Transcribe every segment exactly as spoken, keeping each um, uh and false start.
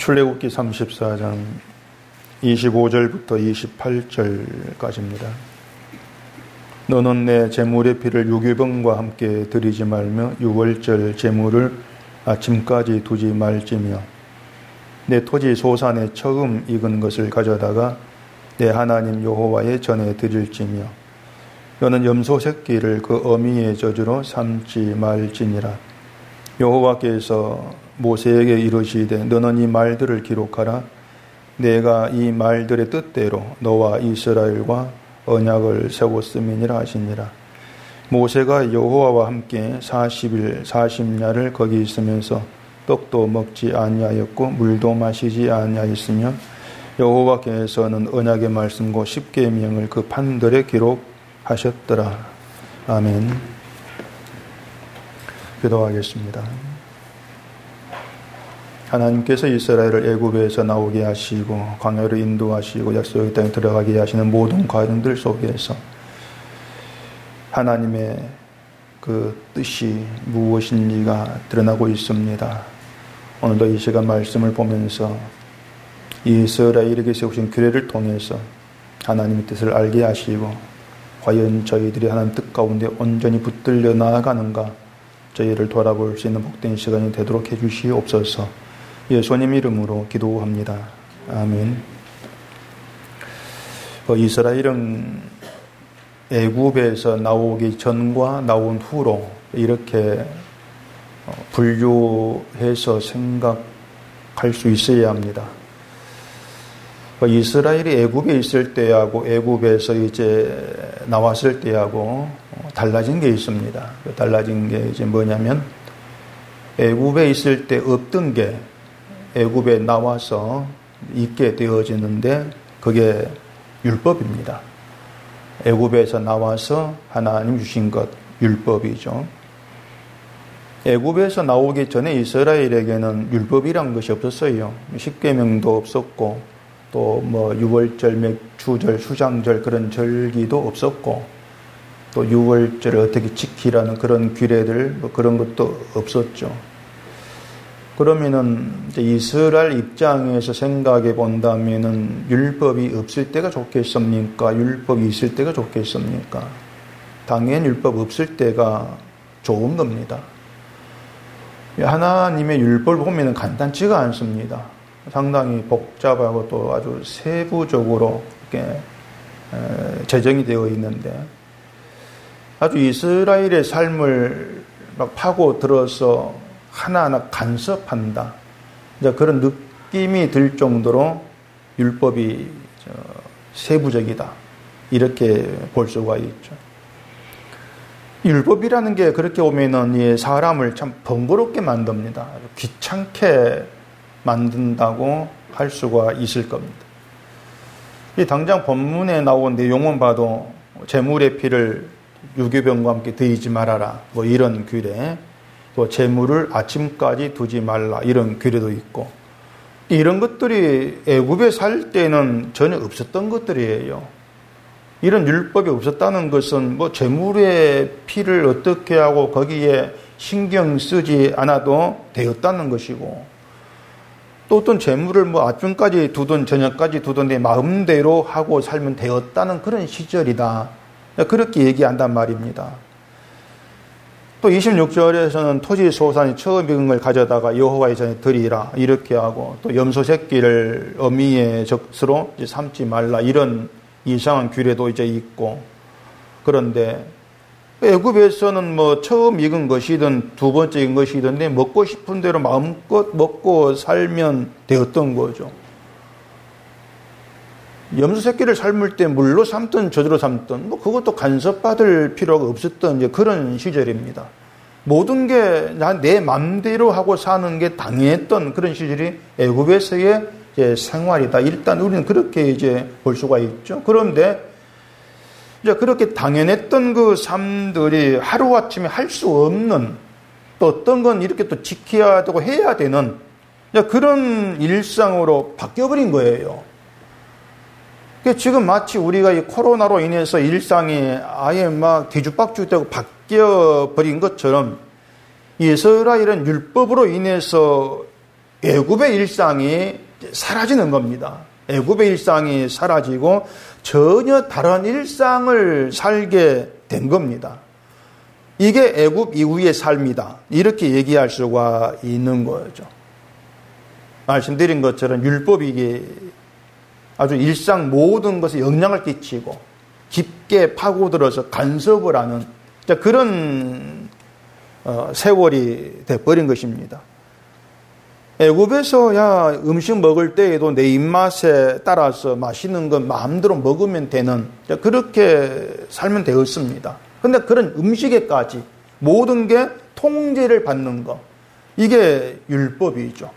출애굽기 삼십사 장 이십오 절부터 이십팔 절까지입니다. 너는 내 제물의 피를 유기병과 함께 드리지 말며 유월절 제물을 아침까지 두지 말지며 내 토지 소산에 처음 익은 것을 가져다가 내 하나님 여호와의 전에 드릴지며 너는 염소 새끼를 그 어미의 저주로 삼지 말지니라. 여호와께서 모세에게 이르시되 너는 이 말들을 기록하라. 내가 이 말들의 뜻대로 너와 이스라엘과 언약을 세웠음이니라 하시니라. 모세가 여호와와 함께 사십 일 사십야를 거기 있으면서 떡도 먹지 아니하였고 물도 마시지 아니하였으며 여호와께서는 언약의 말씀과 십계명을 그 판들에 기록하셨더라. 아멘. 기도하겠습니다. 하나님께서 이스라엘을 애굽에서 나오게 하시고 광야로 인도하시고 약속의 땅에 들어가게 하시는 모든 과정들 속에서 하나님의 그 뜻이 무엇인지가 드러나고 있습니다. 오늘도 이 시간 말씀을 보면서 이스라엘에게 세우신 규례를 통해서 하나님의 뜻을 알게 하시고 과연 저희들이 하나님 뜻 가운데 온전히 붙들려 나아가는가 저희를 돌아볼 수 있는 복된 시간이 되도록 해주시옵소서. 예수님 이름으로 기도합니다. 아멘. 어, 이스라엘은 애굽에서 나오기 전과 나온 후로 이렇게 분류해서 생각할 수 있어야 합니다. 어, 이스라엘이 애굽에 있을 때하고 애굽에서 이제 나왔을 때하고 달라진 게 있습니다. 달라진 게 이제 뭐냐면 애굽에 있을 때 없던 게 애굽에 나와서 있게 되어지는데 그게 율법입니다. 애굽에서 나와서 하나님 주신 것 율법이죠. 애굽에서 나오기 전에 이스라엘에게는 율법이란 것이 없었어요. 십계명도 없었고 또 뭐 유월절, 맥주절, 수장절 그런 절기도 없었고 또 유월절을 어떻게 지키라는 그런 규례들 뭐 그런 것도 없었죠. 그러면은 이제 이스라엘 입장에서 생각해 본다면은 율법이 없을 때가 좋겠습니까? 율법이 있을 때가 좋겠습니까? 당연히 율법 없을 때가 좋은 겁니다. 하나님의 율법을 보면은 간단치가 않습니다. 상당히 복잡하고 또 아주 세부적으로 이렇게 제정이 되어 있는데 아주 이스라엘의 삶을 막 파고 들어서 하나하나 간섭한다. 이제 그런 느낌이 들 정도로 율법이 세부적이다. 이렇게 볼 수가 있죠. 율법이라는 게 그렇게 오면은 사람을 참 번거롭게 만듭니다. 귀찮게 만든다고 할 수가 있을 겁니다. 이 당장 본문에 나온 내용만 봐도 제물의 피를 유기병과 함께 드리지 말아라. 뭐 이런 규례. 또 제물을 아침까지 두지 말라 이런 규례도 있고 이런 것들이 애굽에 살 때는 전혀 없었던 것들이에요. 이런 율법이 없었다는 것은 뭐 제물의 피를 어떻게 하고 거기에 신경 쓰지 않아도 되었다는 것이고 또 어떤 제물을 뭐 아침까지 두든 저녁까지 두든 내 마음대로 하고 살면 되었다는 그런 시절이다. 그렇게 얘기한단 말입니다. 또 이십육 절에서는 토지 소산이 처음 익은 걸 가져다가 여호와의 전에 드리라 이렇게 하고 또 염소 새끼를 어미의 젖으로 삼지 말라 이런 이상한 규례도 이제 있고 그런데 애굽에서는 뭐 처음 익은 것이든 두 번째 익은 것이든 먹고 싶은 대로 마음껏 먹고 살면 되었던 거죠. 염소 새끼를 삶을 때 물로 삶든 젖으로 삶든 뭐 그것도 간섭받을 필요가 없었던 이제 그런 시절입니다. 모든 게 내 맘대로 하고 사는 게 당연했던 그런 시절이 애굽에서의 이제 생활이다. 일단 우리는 그렇게 이제 볼 수가 있죠. 그런데 이제 그렇게 당연했던 그 삶들이 하루아침에 할 수 없는 또 어떤 건 이렇게 또 지켜야 되고 해야 되는 그런 일상으로 바뀌어버린 거예요. 지금 마치 우리가 이 코로나로 인해서 일상이 아예 막 뒤죽박죽되고 바뀌어버린 것처럼 이스라엘은 율법으로 인해서 애굽의 일상이 사라지는 겁니다. 애굽의 일상이 사라지고 전혀 다른 일상을 살게 된 겁니다. 이게 애굽 이후의 삶이다. 이렇게 얘기할 수가 있는 거죠. 말씀드린 것처럼 율법이 아주 일상 모든 것에 영향을 끼치고 깊게 파고들어서 간섭을 하는 그런 세월이 돼버린 것입니다. 애굽에서 야 음식 먹을 때에도 내 입맛에 따라서 맛있는 건 마음대로 먹으면 되는 그렇게 살면 되었습니다. 그런데 그런 음식에까지 모든 게 통제를 받는 것, 이게 율법이죠.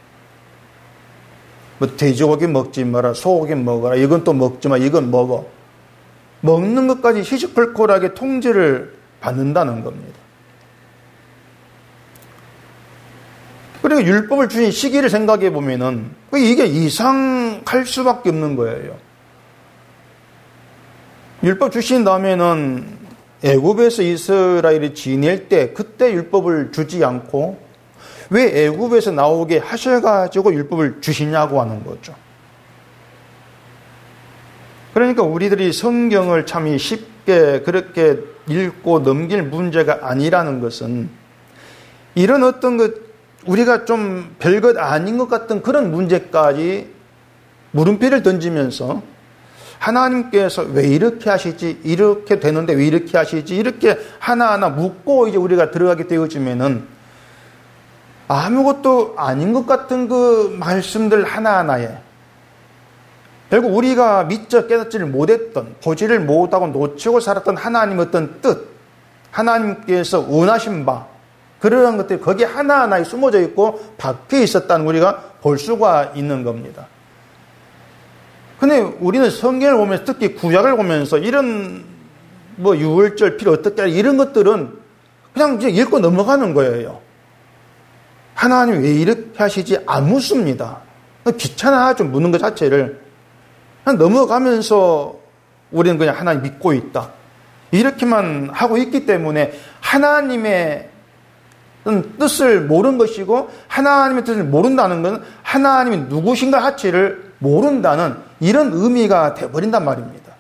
뭐 돼지고기 먹지 마라, 소고기 먹어라, 이건 또 먹지 마, 이건 먹어. 먹는 것까지 시시콜콜하게 통제를 받는다는 겁니다. 그리고 율법을 주신 시기를 생각해 보면은 이게 이상할 수밖에 없는 거예요. 율법 주신 다음에는 애굽에서 이스라엘이 지낼 때 그때 율법을 주지 않고 왜 애굽에서 나오게 하셔가지고 율법을 주시냐고 하는 거죠. 그러니까 우리들이 성경을 참 쉽게 그렇게 읽고 넘길 문제가 아니라는 것은 이런 어떤 것 우리가 좀 별것 아닌 것 같은 그런 문제까지 물음표를 던지면서 하나님께서 왜 이렇게 하시지? 이렇게 되는데 왜 이렇게 하시지? 이렇게 하나하나 묻고 이제 우리가 들어가게 되어지면은 아무것도 아닌 것 같은 그 말씀들 하나하나에 결국 우리가 미처 깨닫지를 못했던, 보지를 못하고 놓치고 살았던 하나님의 어떤 뜻, 하나님께서 원하신 바, 그러한 것들이 거기에 하나하나에 숨어져 있고 박혀 있었다는 우리가 볼 수가 있는 겁니다. 근데 우리는 성경을 보면서 특히 구약을 보면서 이런 뭐 유월절 필요 어떻게 하라 이런 것들은 그냥 이제 읽고 넘어가는 거예요. 하나님 왜 이렇게 하시지? 안 묻습니다. 귀찮아하죠. 묻는 것 자체를. 그냥 넘어가면서 우리는 그냥 하나님 믿고 있다. 이렇게만 하고 있기 때문에 하나님의 뜻을 모르는 것이고 하나님의 뜻을 모른다는 것은 하나님이 누구신가 자체를 모른다는 이런 의미가 돼버린단 말입니다.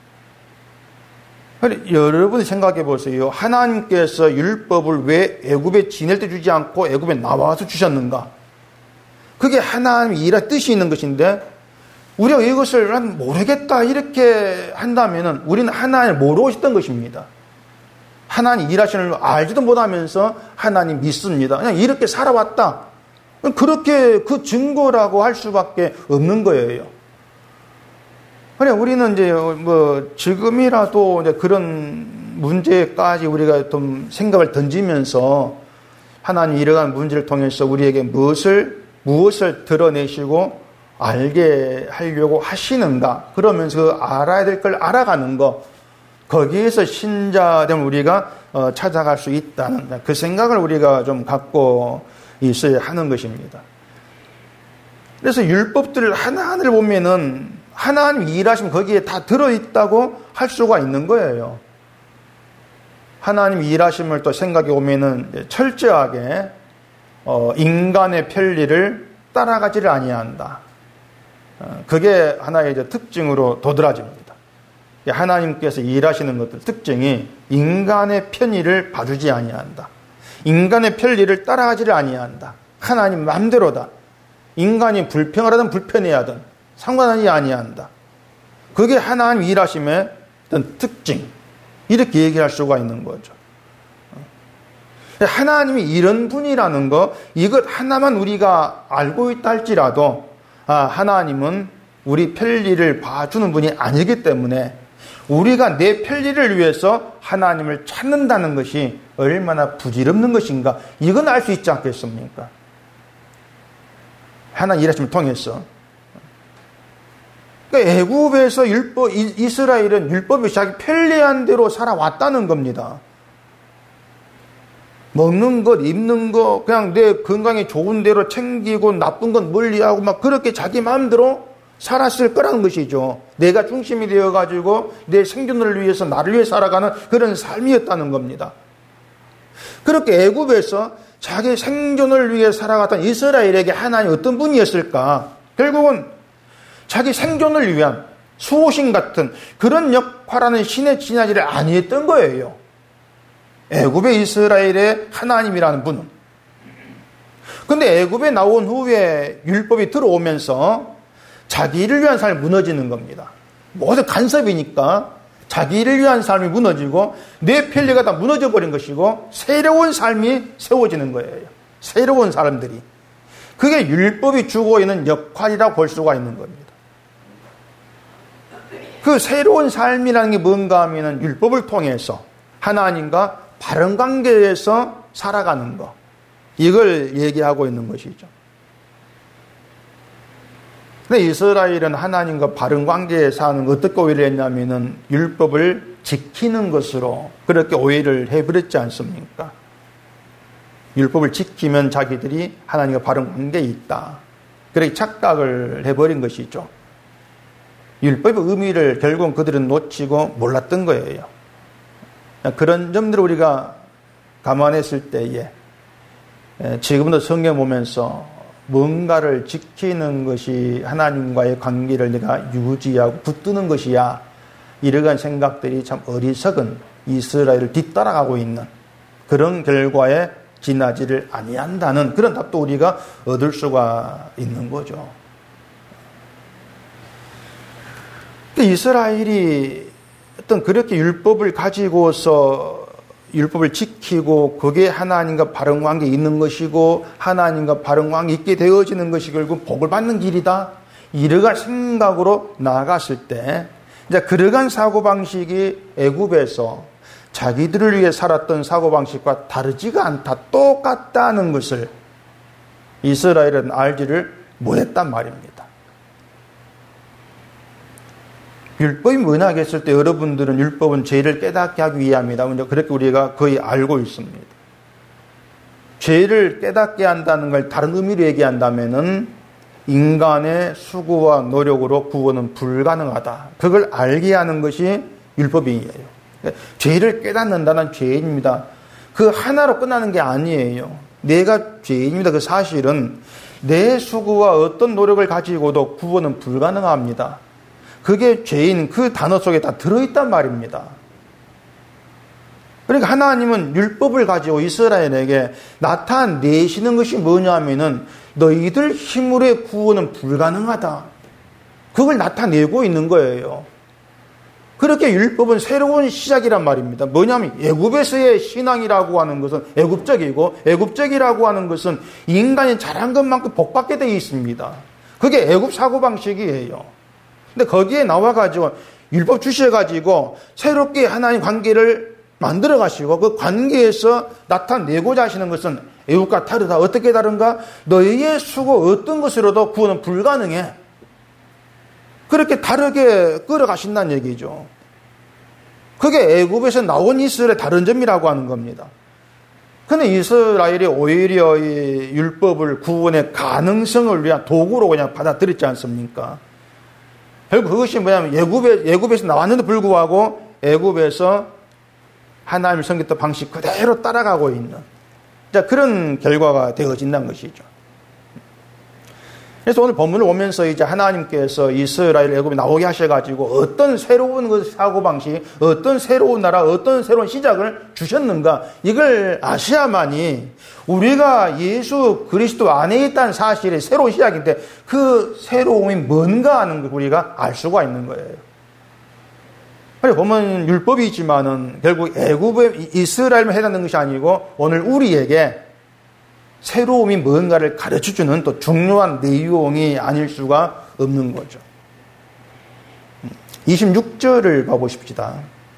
여러분이 생각해 보세요. 하나님께서 율법을 왜 애굽에 지낼 때 주지 않고 애굽에 나와서 주셨는가? 그게 하나님의 일할 뜻이 있는 것인데 우리가 이것을 모르겠다 이렇게 한다면 우리는 하나님을 모르고 있었던 것입니다. 하나님 일하시는 걸 알지도 못하면서 하나님 믿습니다. 그냥 이렇게 살아왔다. 그렇게 그 증거라고 할 수밖에 없는 거예요. 그래 우리는 이제 뭐 지금이라도 이제 그런 문제까지 우리가 좀 생각을 던지면서 하나님 이러한 문제를 통해서 우리에게 무엇을 무엇을 드러내시고 알게 하려고 하시는가? 그러면서 알아야 될 걸 알아가는 거. 거기에서 신자됨을 우리가 찾아갈 수 있다는 그 생각을 우리가 좀 갖고 있어야 하는 것입니다. 그래서 율법들을 하나하나를 보면은 하나님 일하시면 거기에 다 들어있다고 할 수가 있는 거예요. 하나님 일하심을 또 생각해 보면은 철저하게 인간의 편리를 따라가지를 아니한다. 그게 하나의 이제 특징으로 도드라집니다. 하나님께서 일하시는 것들 특징이 인간의 편의를 봐주지 아니한다. 인간의 편리를 따라가지를 아니한다. 하나님 마음대로다. 인간이 불평하든 불편해하든 상관하지 아니한다. 그게 하나님 일하심의 어떤 특징. 이렇게 얘기할 수가 있는 거죠. 하나님이 이런 분이라는 거 이것 하나만 우리가 알고 있다 할지라도 아, 하나님은 우리 편리를 봐주는 분이 아니기 때문에 우리가 내 편리를 위해서 하나님을 찾는다는 것이 얼마나 부질없는 것인가 이건 알 수 있지 않겠습니까? 하나님 일하심을 통해서 그러니까 애굽에서 율법 이스라엘은 율법이 자기 편리한 대로 살아왔다는 겁니다. 먹는 것, 입는 것, 그냥 내 건강에 좋은 대로 챙기고 나쁜 건 멀리하고 막 그렇게 자기 마음대로 살았을 거라는 것이죠. 내가 중심이 되어가지고 내 생존을 위해서 나를 위해 살아가는 그런 삶이었다는 겁니다. 그렇게 애굽에서 자기 생존을 위해 살아갔던 이스라엘에게 하나님 어떤 분이었을까? 결국은 자기 생존을 위한 수호신 같은 그런 역할하는 신의 지나지를 아니했던 거예요. 애굽의 이스라엘의 하나님이라는 분은. 근데 애굽에 나온 후에 율법이 들어오면서 자기를 위한 삶이 무너지는 겁니다. 모두 간섭이니까 자기를 위한 삶이 무너지고 내 편리가 다 무너져 버린 것이고 새로운 삶이 세워지는 거예요. 새로운 사람들이. 그게 율법이 주고 있는 역할이라고 볼 수가 있는 겁니다. 그 새로운 삶이라는 게 뭔가 하면은 율법을 통해서 하나님과 바른 관계에서 살아가는 것. 이걸 얘기하고 있는 것이죠. 근데 이스라엘은 하나님과 바른 관계에 사는 거 어떻게 오해를 했냐면은 율법을 지키는 것으로 그렇게 오해를 해버렸지 않습니까? 율법을 지키면 자기들이 하나님과 바른 관계에 있다. 그렇게 착각을 해버린 것이죠. 율법의 의미를 결국은 그들은 놓치고 몰랐던 거예요. 그런 점들을 우리가 감안했을 때에 지금도 성경 보면서 뭔가를 지키는 것이 하나님과의 관계를 내가 유지하고 붙드는 것이야. 이러한 생각들이 참 어리석은 이스라엘을 뒤따라가고 있는 그런 결과에 지나지를 아니한다는 그런 답도 우리가 얻을 수가 있는 거죠. 이스라엘이 어떤 그렇게 율법을 가지고서 율법을 지키고 그게 하나님과 바른 관계에 있는 것이고 하나님과 바른 관계에 있게 되어지는 것이 결국 복을 받는 길이다. 이러한 생각으로 나아갔을 때 이제 그러한 사고방식이 애굽에서 자기들을 위해 살았던 사고방식과 다르지가 않다. 똑같다는 것을 이스라엘은 알지를 못했단 말입니다. 율법이 뭐냐 했을 때 여러분들은 율법은 죄를 깨닫게 하기 위함이다. 그렇게 우리가 거의 알고 있습니다. 죄를 깨닫게 한다는 걸 다른 의미로 얘기한다면은 인간의 수고와 노력으로 구원은 불가능하다. 그걸 알게 하는 것이 율법이에요. 죄를 깨닫는다는 죄인입니다. 그 하나로 끝나는 게 아니에요. 내가 죄인입니다. 그 사실은 내 수고와 어떤 노력을 가지고도 구원은 불가능합니다. 그게 죄인 그 단어 속에 다 들어있단 말입니다. 그러니까 하나님은 율법을 가지고 이스라엘에게 나타내시는 것이 뭐냐면은 너희들 힘으로의 구원은 불가능하다. 그걸 나타내고 있는 거예요. 그렇게 율법은 새로운 시작이란 말입니다. 뭐냐면 애굽에서의 신앙이라고 하는 것은 애굽적이고 애굽적이라고 하는 것은 인간이 잘한 것만큼 복받게 되어 있습니다. 그게 애굽 사고방식이에요. 근데 거기에 나와가지고 율법 주셔가지고 새롭게 하나님 관계를 만들어 가시고 그 관계에서 나타내고자 하시는 것은 애굽과 다르다. 어떻게 다른가? 너희의 수고 어떤 것으로도 구원은 불가능해. 그렇게 다르게 끌어가신다는 얘기죠. 그게 애굽에서 나온 이스라엘의 다른 점이라고 하는 겁니다. 근데 이스라엘이 오히려 이 율법을 구원의 가능성을 위한 도구로 그냥 받아들였지 않습니까? 결국 그것이 뭐냐면 애굽에, 애굽에서 나왔는데 불구하고 애굽에서 하나님을 섬겼던 방식 그대로 따라가고 있는 자, 그런 결과가 되어진다는 것이죠. 그래서 오늘 본문을 보면서 이제 하나님께서 이스라엘 애굽에 나오게 하셔가지고 어떤 새로운 그 사고방식, 어떤 새로운 나라, 어떤 새로운 시작을 주셨는가 이걸 아셔야만이 우리가 예수 그리스도 안에 있다는 사실이 새로운 시작인데 그 새로움이 뭔가 하는 걸 우리가 알 수가 있는 거예요. 그래 보면 율법이지만은 결국 애굽의 이스라엘만 해당되는 것이 아니고 오늘 우리에게 새로움이 뭔가를 가르쳐주는 또 중요한 내용이 아닐 수가 없는 거죠. 이십육 절을 봐보십시다.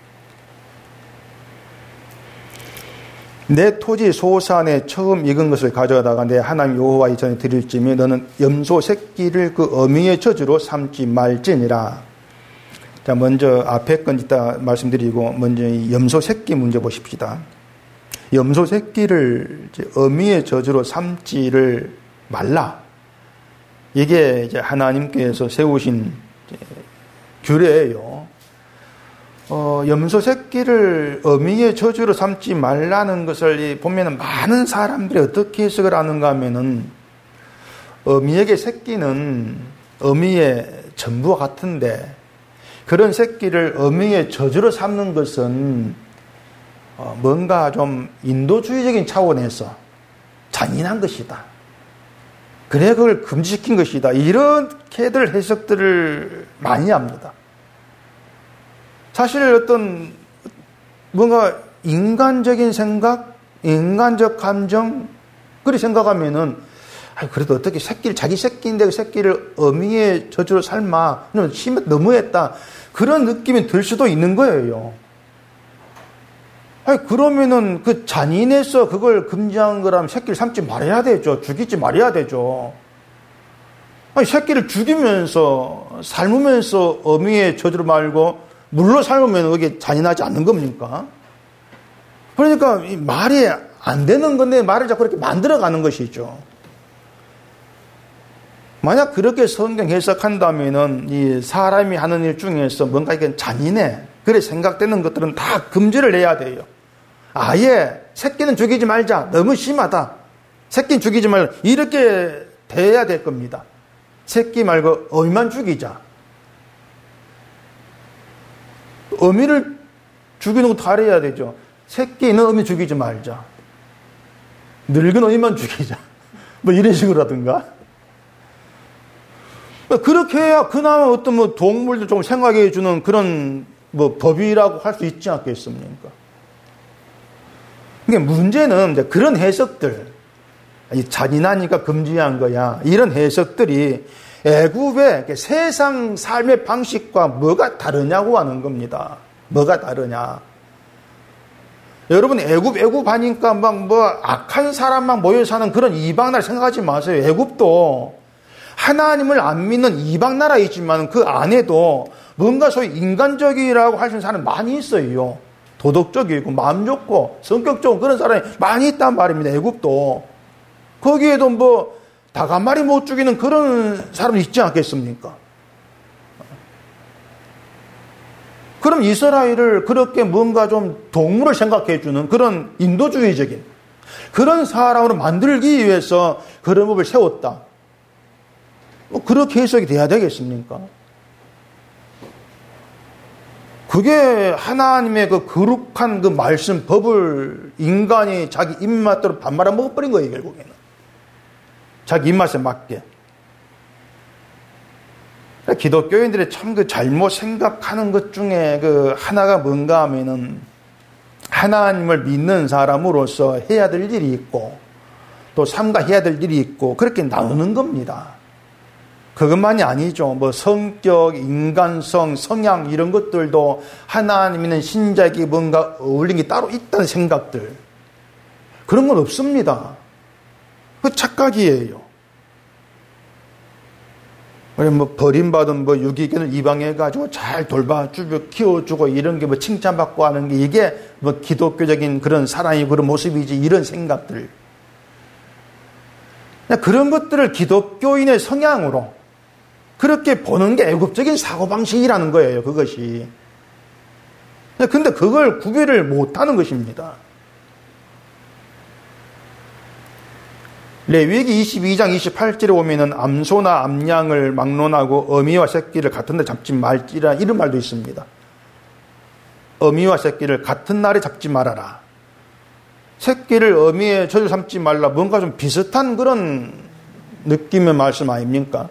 내 토지 소산에 처음 익은 것을 가져다가 내 하나님 여호와의 전에 드릴 즈음에 너는 염소 새끼를 그 어미의 저주로 삼지 말지니라. 자, 먼저 앞에 건 이따 말씀드리고 먼저 이 염소 새끼 문제 보십시다. 염소 새끼를 이제 어미의 저주로 삼지를 말라. 이게 이제 하나님께서 세우신 이제 규례예요. 어, 염소 새끼를 어미의 저주로 삼지 말라는 것을 보면은 많은 사람들이 어떻게 해석을 하는가 하면은 어미에게 새끼는 어미의 전부와 같은데 그런 새끼를 어미의 저주로 삼는 것은 어, 뭔가 좀 인도주의적인 차원에서 잔인한 것이다. 그래 그걸 금지시킨 것이다. 이렇게들 해석들을 많이 합니다. 사실 어떤 뭔가 인간적인 생각, 인간적 감정, 그렇게 생각하면은 아니, 그래도 어떻게 새끼를 자기 새끼인데 그 새끼를 어미의 저주로 삶아 심해 너무했다 그런 느낌이 들 수도 있는 거예요. 아니 그러면은 그 잔인해서 그걸 금지한 거라면 새끼를 삶지 말아야 되죠. 죽이지 말아야 되죠. 아니 새끼를 죽이면서 삶으면서 어미의 저주로 말고 물로 삶으면 그게 잔인하지 않는 겁니까? 그러니까 말이 안 되는 건데 말을 자꾸 이렇게 만들어가는 것이죠. 만약 그렇게 성경 해석한다면은 이 사람이 하는 일 중에서 뭔가 이게 잔인해 그래 생각되는 것들은 다 금지를 해야 돼요. 아예 새끼는 죽이지 말자. 너무 심하다. 새끼는 죽이지 말자. 이렇게 돼야 될 겁니다. 새끼 말고 어미만 죽이자. 어미를 죽이는 거 다르야 되죠. 새끼는 어미 죽이지 말자. 늙은 어미만 죽이자. 뭐 이런 식으로라든가. 그렇게 해야 그나마 어떤 뭐 동물들 좀 생각해 주는 그런 뭐 법이라고 할 수 있지 않겠습니까? 그러니까 문제는 이제 그런 해석들, 잔인하니까 금지한 거야. 이런 해석들이 애굽의 세상 삶의 방식과 뭐가 다르냐고 하는 겁니다. 뭐가 다르냐. 여러분 애굽 애굽 하니까 막 뭐 악한 사람만 모여 사는 그런 이방 나라 생각하지 마세요. 애굽도 하나님을 안 믿는 이방 나라이지만 그 안에도 뭔가 소위 인간적이라고 할 수 있는 사람이 많이 있어요. 도덕적이고 마음 좋고 성격 좋은 그런 사람이 많이 있단 말입니다. 애굽도. 거기에도 뭐 닭 한 마리 못 죽이는 그런 사람이 있지 않겠습니까? 그럼 이스라엘을 그렇게 뭔가 좀 동물을 생각해 주는 그런 인도주의적인 그런 사람으로 만들기 위해서 그런 법을 세웠다. 뭐 그렇게 해석이 돼야 되겠습니까? 그게 하나님의 그 거룩한 그 말씀, 법을 인간이 자기 입맛대로 밥 말아 먹어버린 거예요, 결국에는. 자기 입맛에 맞게. 기독교인들이 참 그 잘못 생각하는 것 중에 그 하나가 뭔가 하면은 하나님을 믿는 사람으로서 해야 될 일이 있고 또 삼가해야 될 일이 있고 그렇게 나누는 겁니다. 그것만이 아니죠. 뭐 성격, 인간성, 성향 이런 것들도 하나님 믿는 신자에게 뭔가 어울리는 게 따로 있다는 생각들. 그런 건 없습니다. 그 착각이에요. 우리 뭐 버림받은 뭐 유기견을 입양해가지고 잘 돌봐주고 키워주고 이런 게 뭐 칭찬받고 하는 게 이게 뭐 기독교적인 그런 사랑이 그런 모습이지 이런 생각들. 그런 것들을 기독교인의 성향으로 그렇게 보는 게 애국적인 사고방식이라는 거예요, 그것이. 근데 그걸 구별을 못하는 것입니다. 레위기 이십이 장 이십팔 절에 보면은 암소나 암양을 막론하고 어미와 새끼를 같은 데 잡지 말지라 이런 말도 있습니다. 어미와 새끼를 같은 날에 잡지 말아라. 새끼를 어미의 저주 삼지 말라. 뭔가 좀 비슷한 그런 느낌의 말씀 아닙니까?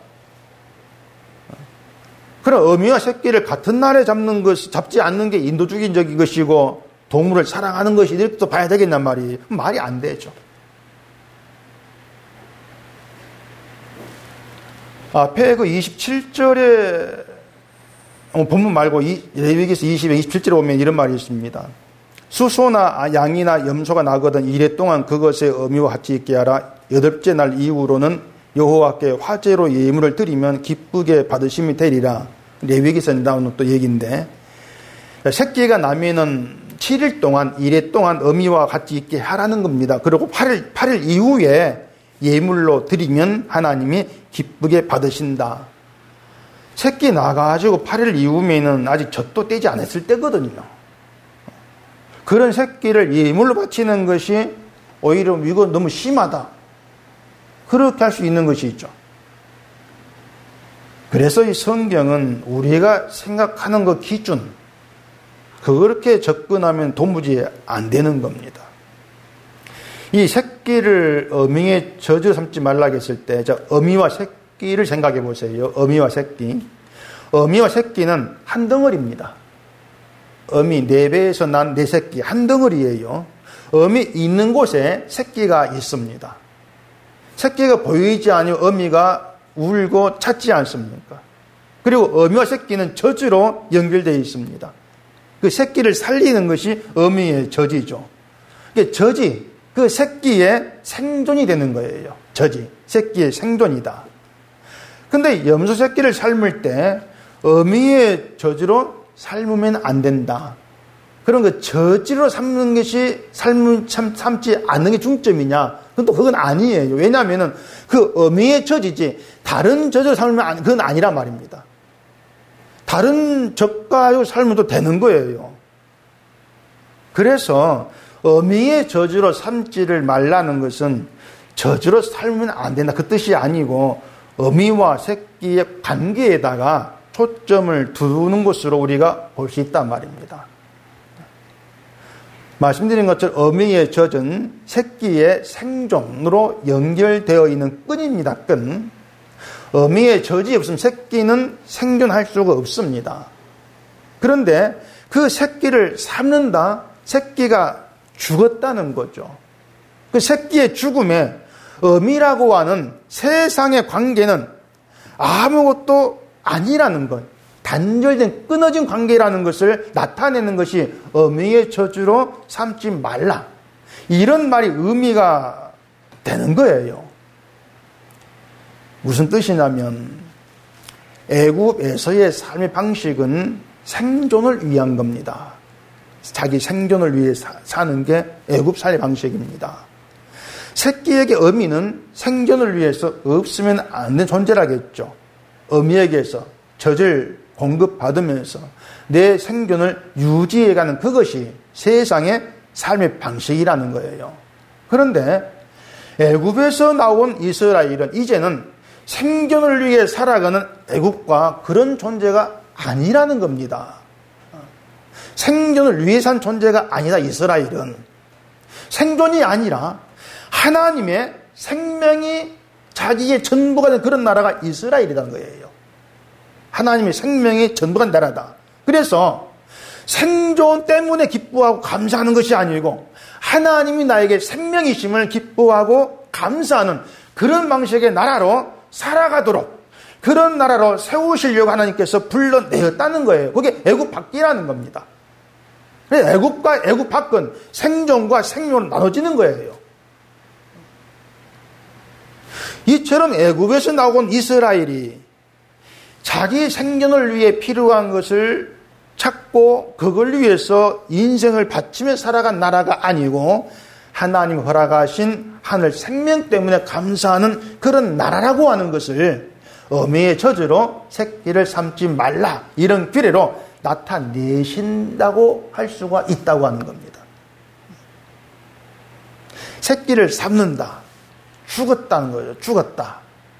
그럼 어미와 새끼를 같은 날에 잡는 것, 잡지 않는 게 인도주의적인 것이고 동물을 사랑하는 것이 이렇게 또 봐야 되겠냔 말이에요. 말이 안 되죠. 앞에 그 이십칠 절에 본문 말고 레위기서 이십, 이십칠 절에 보면 이런 말이 있습니다. 수소나 양이나 염소가 나거든 이래 동안 그것의 어미와 같이 있게 하라. 여덟째 날 이후로는 여호와께 화제로 예물을 드리면 기쁘게 받으심이 되리라. 레위기서에 나오는 또 얘기인데 새끼가 나면은 칠 일 동안 이래 동안 어미와 같이 있게 하라는 겁니다. 그리고 팔 일, 팔 일 이후에 예물로 드리면 하나님이 기쁘게 받으신다. 새끼 나가지고 팔 일 이후면은 아직 젖도 떼지 않았을 때거든요. 그런 새끼를 예물로 바치는 것이 오히려 이거 너무 심하다. 그렇게 할 수 있는 것이 있죠. 그래서 이 성경은 우리가 생각하는 그 기준, 그렇게 접근하면 도무지 안 되는 겁니다. 이 새끼를 어미의 저주 삼지 말라 했을 때, 자, 어미와 새끼를 생각해 보세요. 어미와 새끼. 어미와 새끼는 한 덩어리입니다. 어미, 네 배에서 난 네 새끼, 한 덩어리예요. 어미 있는 곳에 새끼가 있습니다. 새끼가 보이지 않으면 어미가 울고 찾지 않습니까? 그리고 어미와 새끼는 저주로 연결되어 있습니다. 그 새끼를 살리는 것이 어미의 저지죠. 저지, 그 새끼의 생존이 되는 거예요. 저지, 새끼의 생존이다. 근데 염소 새끼를 삶을 때 어미의 저지로 삶으면 안 된다. 그런 거 저지로 삶는 것이 삶, 참, 삶지 않는 게 중점이냐? 그건 또 그건 아니에요. 왜냐하면은 그 어미의 저지지 다른 저지로 삶으면 안, 그건 아니란 말입니다. 다른 젖가요 삶도 되는 거예요. 그래서 어미의 저주로 삶지를 말라는 것은 저주로 살면 안 된다. 그 뜻이 아니고 어미와 새끼의 관계에다가 초점을 두는 것으로 우리가 볼 수 있단 말입니다. 말씀드린 것처럼 어미의 젖은 새끼의 생존으로 연결되어 있는 끈입니다. 끈. 어미의 젖이 없으면 새끼는 생존할 수가 없습니다. 그런데 그 새끼를 삶는다, 새끼가 죽었다는 거죠. 그 새끼의 죽음에 어미라고 하는 세상의 관계는 아무것도 아니라는 것, 단절된 끊어진 관계라는 것을 나타내는 것이 어미의 저주로 삼지 말라. 이런 말이 의미가 되는 거예요. 무슨 뜻이냐면 애굽에서의 삶의 방식은 생존을 위한 겁니다. 자기 생존을 위해 사는 게 애굽 삶의 방식입니다. 새끼에게 어미는 생존을 위해서 없으면 안 되는 존재라겠죠. 어미에게서 젖을 공급받으면서 내 생존을 유지해가는 그것이 세상의 삶의 방식이라는 거예요. 그런데 애굽에서 나온 이스라엘은 이제는 생존을 위해 살아가는 애굽과 그런 존재가 아니라는 겁니다. 생존을 위해 산 존재가 아니다. 이스라엘은 생존이 아니라 하나님의 생명이 자기의 전부가 된 그런 나라가 이스라엘이라는 거예요. 하나님의 생명이 전부가 된 나라다. 그래서 생존 때문에 기뻐하고 감사하는 것이 아니고 하나님이 나에게 생명이심을 기뻐하고 감사하는 그런 방식의 나라로 살아가도록 그런 나라로 세우시려고 하나님께서 불러내었다는 거예요. 그게 애굽 밖이라는 겁니다. 애굽과 애굽 밖은 생존과 생존으로 나눠지는 거예요. 이처럼 애굽에서 나온 이스라엘이 자기 생존을 위해 필요한 것을 찾고 그걸 위해서 인생을 바치며 살아간 나라가 아니고 하나님 허락하신 하늘 생명 때문에 감사하는 그런 나라라고 하는 것을 어미의 저주로 새끼를 삼지 말라 이런 규례로 나타내신다고 할 수가 있다고 하는 겁니다. 새끼를 삼는다. 죽었다는 거죠. 죽었다.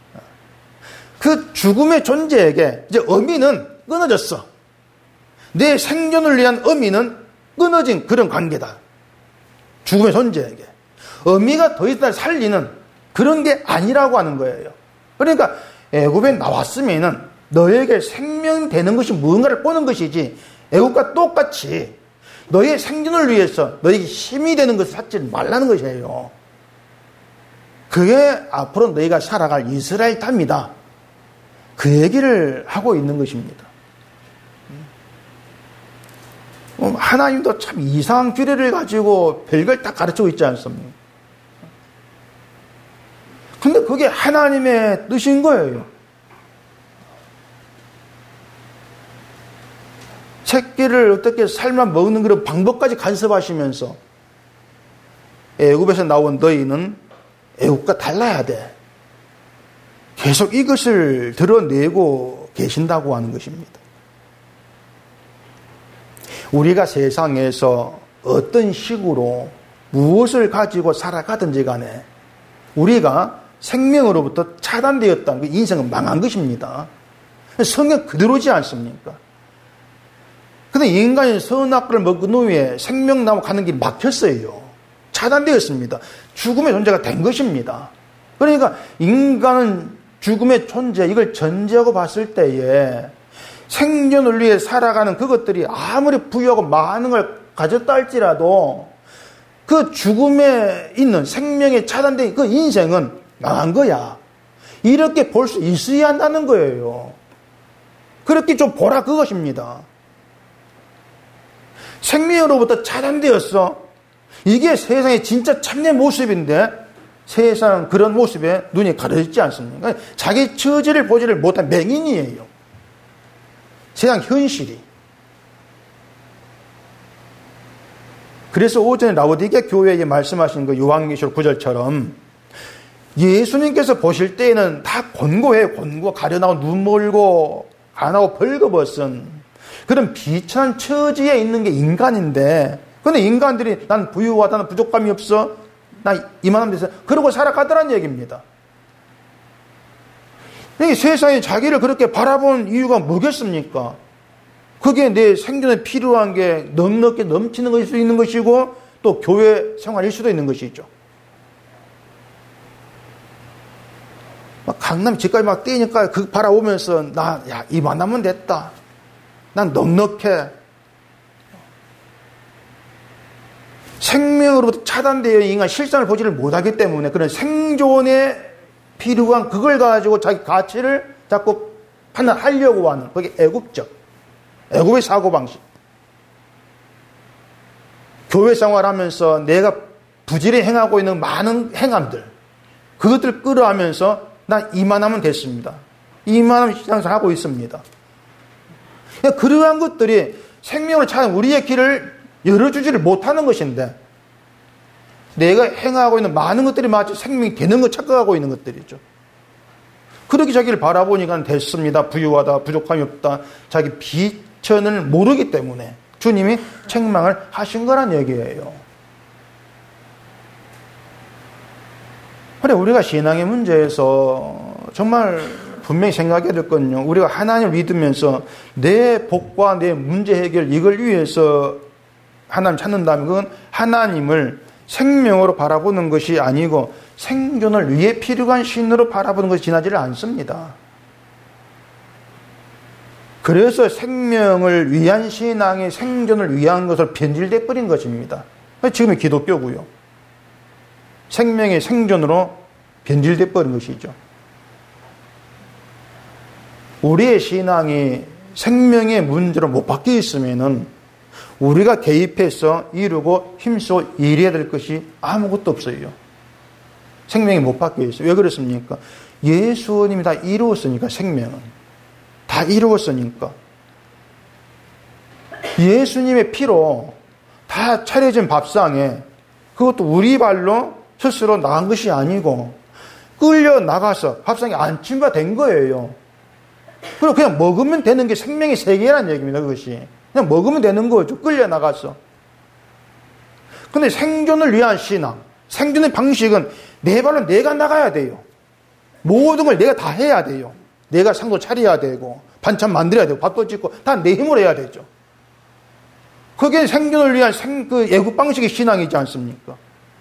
그 죽음의 존재에게 이제 어미는 끊어졌어. 내 생존을 위한 어미는 끊어진 그런 관계다. 죽음의 존재에게. 어미가 더 이상 살리는 그런 게 아니라고 하는 거예요. 그러니까 애굽에 나왔으면은 너에게 생명되는 것이 무언가를 보는 것이지 애굽과 똑같이 너의 생존을 위해서 너에게 힘이 되는 것을 찾지 말라는 것이에요. 그게 앞으로 너희가 살아갈 이스라엘 탑니다. 그 얘기를 하고 있는 것입니다. 하나님도 참 이상한 규례를 가지고 별걸 다 가르치고 있지 않습니까? 근데 그게 하나님의 뜻인 거예요. 새끼를 어떻게 삶아 먹는 그런 방법까지 간섭하시면서 애굽에서 나온 너희는 애굽과 달라야 돼. 계속 이것을 드러내고 계신다고 하는 것입니다. 우리가 세상에서 어떤 식으로 무엇을 가지고 살아가든지 간에 우리가 생명으로부터 차단되었다는 그 인생은 망한 것입니다. 성경 그대로지 않습니까? 근데 인간이 선악과를 먹은 후에 생명나무 가는 길이 막혔어요. 차단되었습니다. 죽음의 존재가 된 것입니다. 그러니까 인간은 죽음의 존재, 이걸 전제하고 봤을 때에 생존을 위해 살아가는 그것들이 아무리 부유하고 많은 걸 가졌다 할지라도 그 죽음에 있는 생명에 차단된 그 인생은 망한 거야. 이렇게 볼 수 있어야 한다는 거예요. 그렇게 좀 보라 그것입니다. 생명으로부터 차단되었어. 이게 세상의 진짜 참된 모습인데 세상은 그런 모습에 눈이 가려지지 않습니까? 자기 처지를 보지를 못한 맹인이에요. 세상 현실이. 그래서 오전에 라오디게 교회에 말씀하신 그 요한계시록 구 절처럼 예수님께서 보실 때에는 다 곤고해요. 곤고 가려나고 눈 멀고 안하고 벌거벗은 그런 비천한 처지에 있는 게 인간인데, 근데 인간들이 난 부유하다, 난 부족감이 없어, 나 이만하면 됐어, 그러고 살아가더란 얘기입니다. 세상에 자기를 그렇게 바라본 이유가 뭐겠습니까? 그게 내 생존에 필요한 게 넉넉히 넘치는 것일 수 있는 것이고 또 교회 생활일 수도 있는 것이죠. 막 강남 집까지 막 뛰니까 그 바라보면서 나, 야, 이만하면 됐다. 난 넉넉해. 생명으로부터 차단되어 인간 실상을 보지를 못하기 때문에 그런 생존에 필요한 그걸 가지고 자기 가치를 자꾸 판단하려고 하는 그게 애국적, 애국의 사고방식. 교회 생활하면서 내가 부지런히 행하고 있는 많은 행함들, 그것들을 끌어하면서 난 이만하면 됐습니다. 이만하면 시장생활 하고 있습니다. 그러한 것들이 생명을 찾는 우리의 길을 열어주지를 못하는 것인데, 내가 행하고 있는 많은 것들이 마치 생명이 되는 것 착각하고 있는 것들이죠. 그렇게 자기를 바라보니까 됐습니다. 부유하다, 부족함이 없다. 자기 비천을 모르기 때문에 주님이 책망을 하신 거란 얘기예요. 그래, 우리가 신앙의 문제에서 정말 분명히 생각해야 될 건요, 우리가 하나님을 믿으면서 내 복과 내 문제 해결 이걸 위해서 하나님 찾는다면 그건 하나님을 생명으로 바라보는 것이 아니고 생존을 위해 필요한 신으로 바라보는 것이 지나지를 않습니다. 그래서 생명을 위한 신앙이 생존을 위한 것을 변질돼 버린 것입니다. 지금의 기독교고요. 생명의 생존으로 변질돼 버린 것이죠. 우리의 신앙이 생명의 문제로 못 바뀌어 있으면은 우리가 개입해서 이루고 힘써 일해야 될 것이 아무것도 없어요. 생명이 못 바뀌어 있어요. 왜 그렇습니까? 예수님이 다 이루었으니까, 생명은. 다 이루었으니까. 예수님의 피로 다 차려진 밥상에 그것도 우리 발로 스스로 나간 것이 아니고 끌려 나가서 밥상에 앉힌 바 된 거예요. 그리고 그냥 먹으면 되는 게 생명의 세계라는 얘기입니다. 그것이. 그냥 먹으면 되는 거죠. 끌려 나가서. 근데 생존을 위한 신앙, 생존의 방식은 내 발로 내가 나가야 돼요. 모든 걸 내가 다 해야 돼요. 내가 상도 차려야 되고 반찬 만들어야 되고 밥도 짓고 다 내 힘으로 해야 되죠. 그게 생존을 위한 생, 그 애국 방식의 신앙이지 않습니까?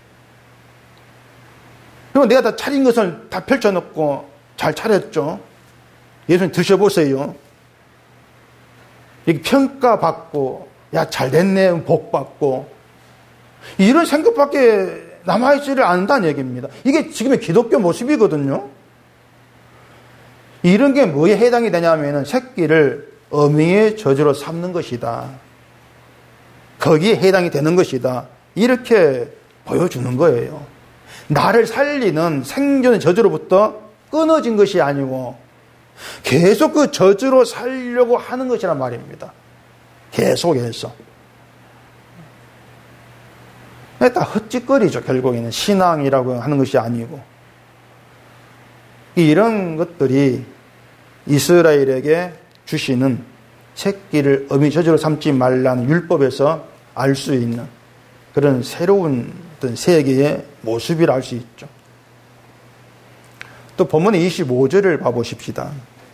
그리고 내가 다 차린 것을 다 펼쳐놓고 잘 차렸죠. 예수님 드셔보세요. 이렇게 평가받고, 야, 잘 됐네, 복받고. 이런 생각밖에 남아있지를 않는다는 얘기입니다. 이게 지금의 기독교 모습이거든요. 이런 게 뭐에 해당이 되냐면은 새끼를 어미의 저주로 삼는 것이다. 거기에 해당이 되는 것이다. 이렇게 보여주는 거예요. 나를 살리는 생존의 저주로부터 끊어진 것이 아니고 계속 그 저주로 살려고 하는 것이란 말입니다. 계속해서. 다 헛짓거리죠. 결국에는 신앙이라고 하는 것이 아니고. 이런 것들이 이스라엘에게 주시는 새끼를 어미 저주로 삼지 말라는 율법에서 알 수 있는 그런 새로운 어떤 세계의 모습이라 할 수 있죠. 또 본문의 이십오 절을 봐보십시다.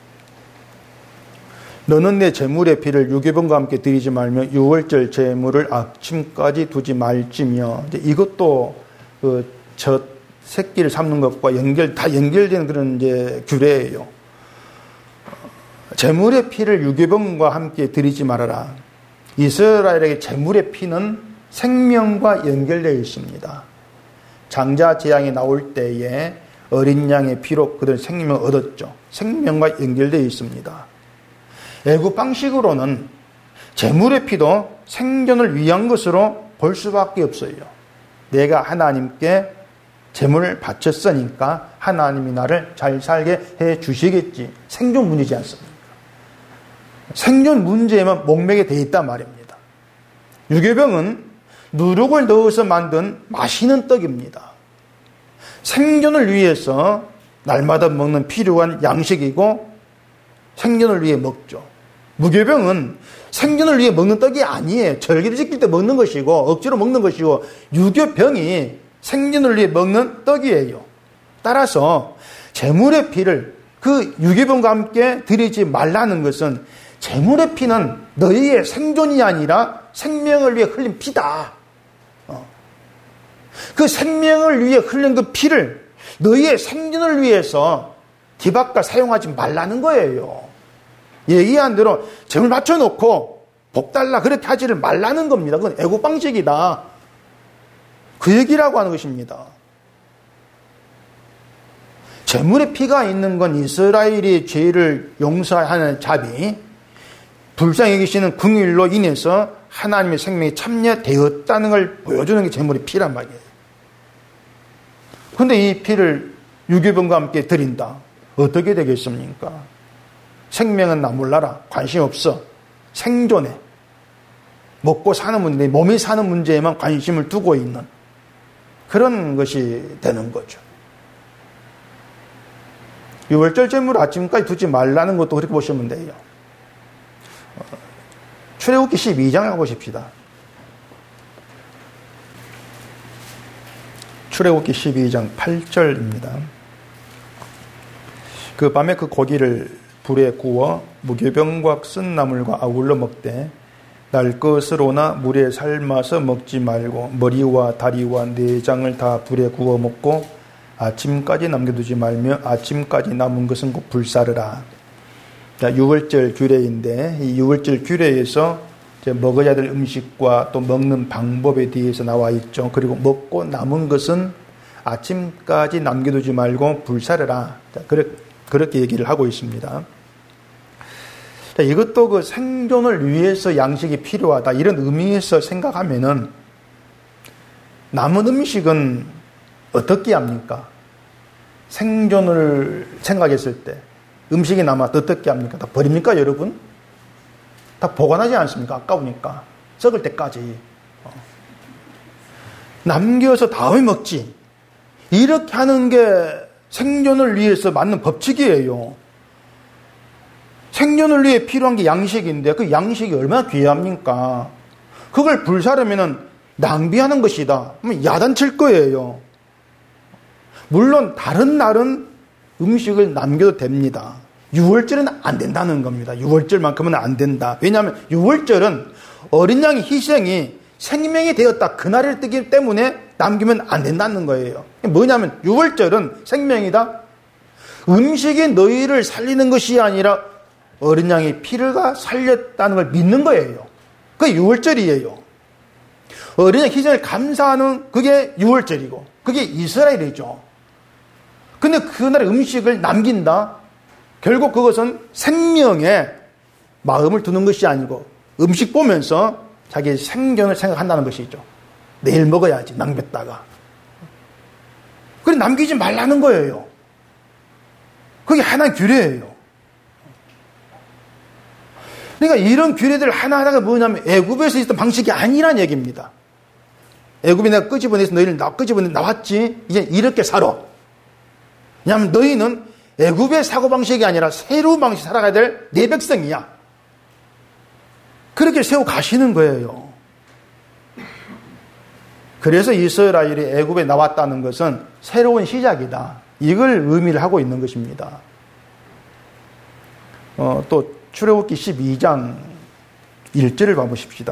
너는 내 제물의 피를 유괴범과 함께 드리지 말며 유월절 제물을 아침까지 두지 말지며, 이제 이것도 그 저 새끼를 삼는 것과 연결 다 연결되는 그런 이제 규례예요. 제물의 피를 유괴범과 함께 드리지 말아라. 이스라엘에게 제물의 피는 생명과 연결되어 있습니다. 장자 재앙이 나올 때에 어린 양의 피로 그들 생명을 얻었죠. 생명과 연결되어 있습니다. 애굽 방식으로는 제물의 피도 생존을 위한 것으로 볼 수밖에 없어요. 내가 하나님께 제물을 바쳤으니까 하나님이 나를 잘 살게 해 주시겠지. 생존 문제지 않습니까? 생존 문제에만 목매게 돼 있단 말입니다. 유괴병은 누룩을 넣어서 만든 맛있는 떡입니다. 생존을 위해서 날마다 먹는 필요한 양식이고 생존을 위해 먹죠. 무교병은 생존을 위해 먹는 떡이 아니에요. 절기를 지킬 때 먹는 것이고 억지로 먹는 것이고, 유교병이 생존을 위해 먹는 떡이에요. 따라서 제물의 피를 그 유괴병과 함께 드리지 말라는 것은, 제물의 피는 너희의 생존이 아니라 생명을 위해 흘린 피다. 그 생명을 위해 흘린 그 피를 너희의 생존을 위해서 뒤바꿔 사용하지 말라는 거예요. 얘기한 대로 제물 맞춰놓고 복 달라 그렇게 하지를 말라는 겁니다. 그건 애국 방식이다. 그 얘기라고 하는 것입니다. 제물의 피가 있는 건 이스라엘이 죄를 용서하는 자비, 불쌍히 여기시는 긍휼로 인해서 하나님의 생명이 참여되었다는 걸 보여주는 게 제물의 피란 말이에요. 그런데 이 피를 유괴병과 함께 드린다. 어떻게 되겠습니까? 생명은 나 몰라라. 관심 없어. 생존에. 먹고 사는 문제, 몸이 사는 문제에만 관심을 두고 있는 그런 것이 되는 거죠. 유월절 제물 아침까지 두지 말라는 것도 그렇게 보시면 돼요. 출애굽기 십이 장 가보십시다. 출애굽기 십이 장 팔 절입니다. 그 밤에 그 고기를 불에 구워 무교병과 쓴 나물과 아울러 먹되 날 것으로나 물에 삶아서 먹지 말고 머리와 다리와 내장을 다 불에 구워 먹고 아침까지 남겨두지 말며 아침까지 남은 것은 곧 불사르라. 유월절 규례인데 이 유월절 규례에서 이제 먹어야 될 음식과 또 먹는 방법에 대해서 나와 있죠. 그리고 먹고 남은 것은 아침까지 남겨두지 말고 불사르라. 그렇게 얘기를 하고 있습니다. 이것도 그 생존을 위해서 양식이 필요하다 이런 의미에서 생각하면은 남은 음식은 어떻게 합니까? 생존을 생각했을 때 음식이 남아도 어떻게 합니까? 다 버립니까, 여러분? 다 보관하지 않습니까? 아까우니까. 썩을 때까지. 남겨서 다음에 먹지. 이렇게 하는 게 생존을 위해서 맞는 법칙이에요. 생존을 위해 필요한 게 양식인데 그 양식이 얼마나 귀합니까? 그걸 불사르면은 낭비하는 것이다. 야단칠 거예요. 물론 다른 날은 음식을 남겨도 됩니다. 유월절은 안 된다는 겁니다. 유월절만큼은 안 된다. 왜냐하면 유월절은 어린 양의 희생이 생명이 되었다. 그날을 뜨기 때문에 남기면 안 된다는 거예요. 뭐냐면 유월절은 생명이다. 음식이 너희를 살리는 것이 아니라 어린 양의 피를 살렸다는 걸 믿는 거예요. 그게 유월절이에요. 어린 양의 희생을 감사하는 그게 유월절이고 그게 이스라엘이죠. 근데 그날의 음식을 남긴다? 결국 그것은 생명에 마음을 두는 것이 아니고 음식 보면서 자기의 생존을 생각한다는 것이죠. 내일 먹어야지 남겼다가. 그래 남기지 말라는 거예요. 그게 하나의 규례예요. 그러니까 이런 규례들 하나하나가 뭐냐면 애굽에서 있었던 방식이 아니란 얘기입니다. 애굽이 내가 끄집어내서 너희를 나 끄집어내 나왔지. 이제 이렇게 살아. 왜냐하면 너희는 애굽의 사고방식이 아니라 새로운 방식 살아가야 될 내 백성이야. 그렇게 세워 가시는 거예요. 그래서 이스라엘이 애굽에 나왔다는 것은 새로운 시작이다. 이걸 의미를 하고 있는 것입니다. 어, 또 출애굽기 십이 장 일 절을 봐보십시다.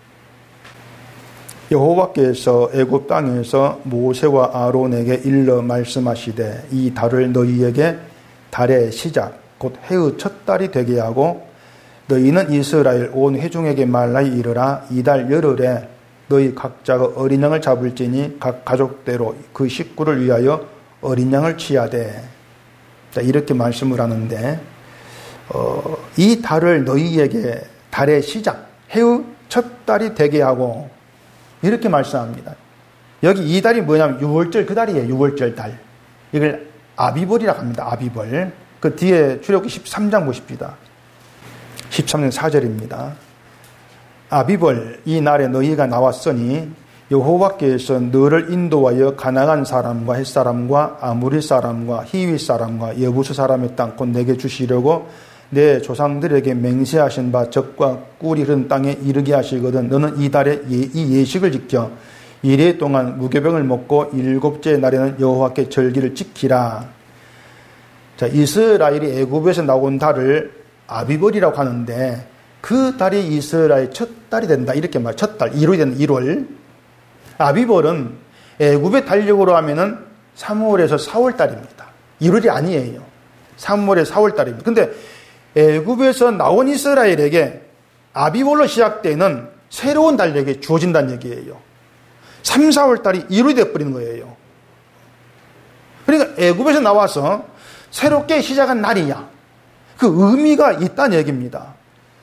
여호와께서 애굽 땅에서 모세와 아론에게 일러 말씀하시되 이 달을 너희에게 달의 시작 곧 해의 첫 달이 되게 하고 너희는 이스라엘 온 회중에게 말하여 이르라 이 달 열흘에 너희 각자가 어린 양을 잡을지니 각 가족대로 그 식구를 위하여 어린 양을 취하되. 자, 이렇게 말씀을 하는데 어, 이 달을 너희에게 달의 시작 해의 첫 달이 되게 하고 이렇게 말씀합니다. 여기 이 달이 뭐냐면 유월절 그 달이에요. 유월절 달. 이걸 아비벌이라고 합니다. 아비벌. 그 뒤에 출애굽기 십삼 장 보십시다. 십삼 장 사 절입니다. 아비벌 이 날에 너희가 나왔으니 여호와께서 너를 인도하여 가나안 사람과 헷 사람과 아무리 사람과 히위 사람과 여부수 사람의 땅 곧 내게 주시려고 내 조상들에게 맹세하신 바 적과 꿀이 흐른 땅에 이르게 하시거든 너는 이 달에 예, 이 예식을 지켜 이래 동안 무교병을 먹고 일곱째 날에는 여호와께 절기를 지키라. 자, 이스라엘이 애굽에서 나온 달을 아비벌이라고 하는데 그 달이 이스라엘 첫 달이 된다. 이렇게 말, 첫 달, 일월이 된다. 일월. 아비벌은 애굽의 달력으로 하면은 삼월에서 사월 달입니다. 일월이 아니에요. 삼월에서 사월 달입니다. 근데 애굽에서 나온 이스라엘에게 아비벌로 시작되는 새로운 달력이 주어진다는 얘기예요. 삼, 사월 달이 일월이 되어버리는 거예요. 그러니까 애굽에서 나와서 새롭게 시작한 날이야. 그 의미가 있다는 얘기입니다.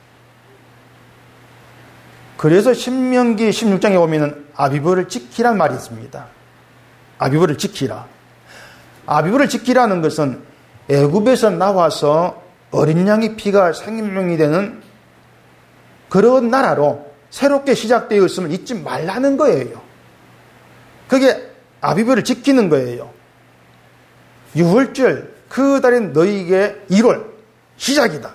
그래서 신명기 십육 장에 보면은 아비벌을 지키란 말이 있습니다. 아비벌을 지키라. 아비벌을 지키라는 것은 애굽에서 나와서 어린 양의 피가 생명이 되는 그런 나라로 새롭게 시작되어 있음을 잊지 말라는 거예요. 그게 아비벌을 지키는 거예요. 유월절 그 달인 너희에게 일월 시작이다.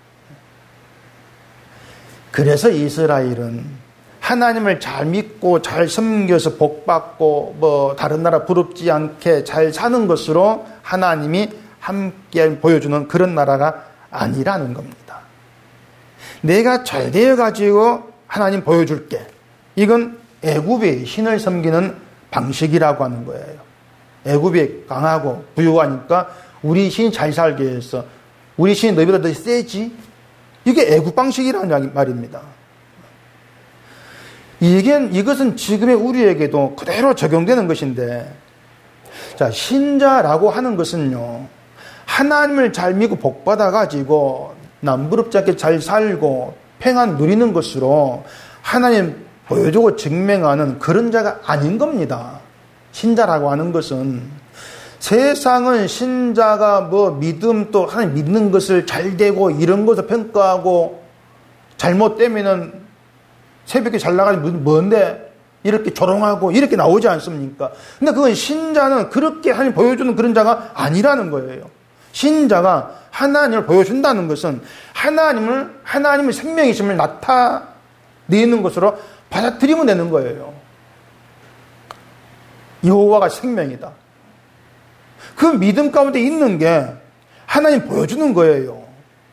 그래서 이스라엘은 하나님을 잘 믿고 잘 섬겨서 복받고 뭐 다른 나라 부럽지 않게 잘 사는 것으로 하나님이 함께 보여주는 그런 나라가 아니라는 겁니다. 내가 잘 되어가지고 하나님 보여줄게. 이건 애굽의 신을 섬기는 방식이라고 하는 거예요. 애굽이 강하고 부유하니까 우리 신이 잘 살게 해서 우리 신이 너희보다 더 세지? 이게 애굽 방식이라는 말입니다. 이게, 이것은 지금의 우리에게도 그대로 적용되는 것인데, 자, 신자라고 하는 것은요, 하나님을 잘 믿고 복받아가지고, 남부럽지 않게 잘 살고, 평안 누리는 것으로 하나님 보여주고 증명하는 그런 자가 아닌 겁니다. 신자라고 하는 것은. 세상은 신자가 뭐 믿음 또 하나님 믿는 것을 잘 되고 이런 것을 평가하고 잘못되면은 새벽에 잘 나가면 뭔데 이렇게 조롱하고 이렇게 나오지 않습니까? 근데 그건 신자는 그렇게 하나님 보여주는 그런 자가 아니라는 거예요. 신자가 하나님을 보여준다는 것은 하나님을 하나님의 생명이심을 나타내는 것으로 받아들이면 되는 거예요. 여호와가 생명이다. 그 믿음 가운데 있는 게 하나님 보여주는 거예요.